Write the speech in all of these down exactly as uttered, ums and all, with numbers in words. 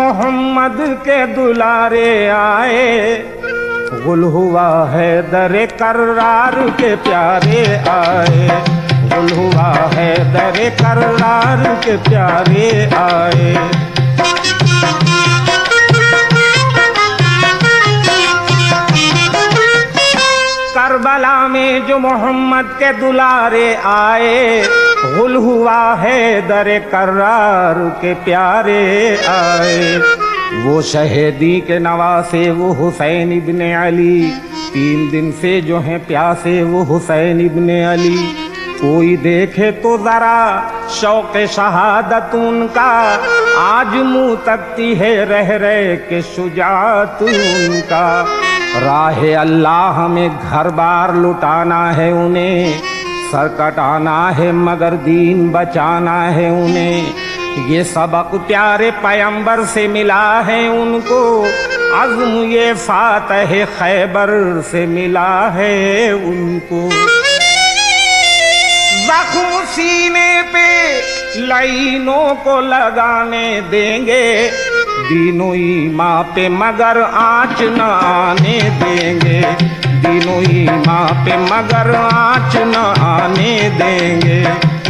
मोहम्मद के दुलारे आए, गुल हुआ है दरे कर्रार के प्यारे आए, गुल हुआ है दरे कर्रार के प्यारे आए। करबला में जो मोहम्मद के दुलारे आए, गुल हुआ है दरे कर्रार के प्यारे आए। वो शहीदी के नवासे वो हुसैन इब्ने अली, तीन दिन से जो हैं प्यासे वो हुसैन इब्ने अली। कोई देखे तो जरा शौक शहादत उनका, आज मुंह तकती है रह रह के शुजात उनका। राह अल्लाह में घर बार लुटाना है उन्हें, सर कटाना है मगर दीन बचाना है उन्हें। ये सबक प्यारे पैगंबर से मिला है उनको, अज़्म ये फातह खैबर से मिला है उनको। जख्म सीने पे लाइनों को लगाने देंगे, दीनों ईमां पे मगर आँच न आने देंगे, दीनों ईमां पे मगर आँच न आने देंगे।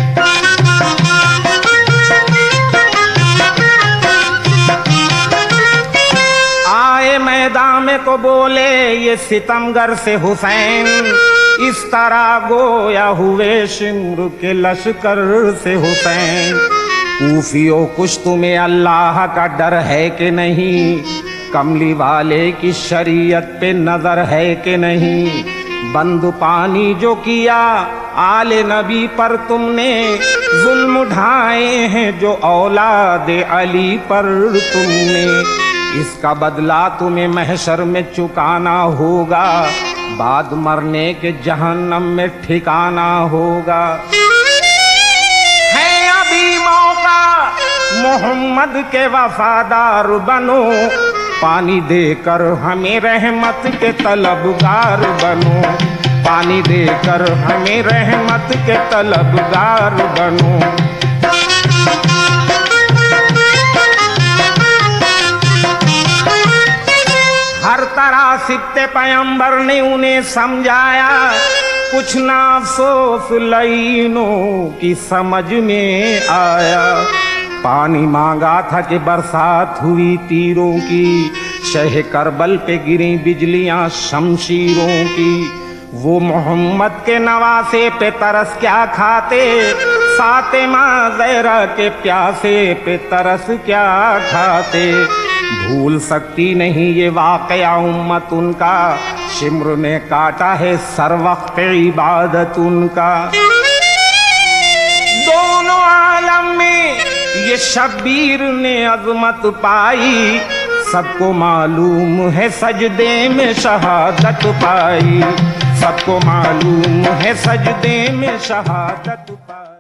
आए मैदान में को बोले ये सितमगर से हुसैन, इस तरह गोया हुए शिम्र के लश्कर से हुसैन। कूफियों कुछ तुम्हें अल्लाह का डर है कि नहीं, कमली वाले की शरीयत पे नजर है कि नहीं। बंद पानी जो किया आले नबी पर तुमने, जुल्म ढाए हैं जो औलाद अली पर तुमने। इसका बदला तुम्हें महशर में चुकाना होगा, बाद मरने के जहन्नम में ठिकाना होगा। है अभी मौका मोहम्मद के वफादार बनो, पानी देकर हमें रहमत के तलबगार बनो, पानी देकर हमें रहमत के तलबगार बनो। हर तरह सिकते पैगंबर ने उन्हें समझाया, कुछ ना अफसोस लाइनों की समझ में आया। पानी मांगा था कि बरसात हुई तीरों की, शह करबल पे गिरी बिजलियां शमशीरों की। वो मोहम्मद के नवासे पे तरस क्या खाते, फातिमा ज़हरा के प्यासे पे तरस क्या खाते। भूल सकती नहीं ये वाक़या उम्मत उनका, शिम्र ने काटा है सर वक्त इबादत उनका। दोनों आलम में ये शब्बीर ने अज़मत पाई, सबको मालूम है सजदे में शहादत पाई, सबको मालूम है सजदे में शहादत पाई।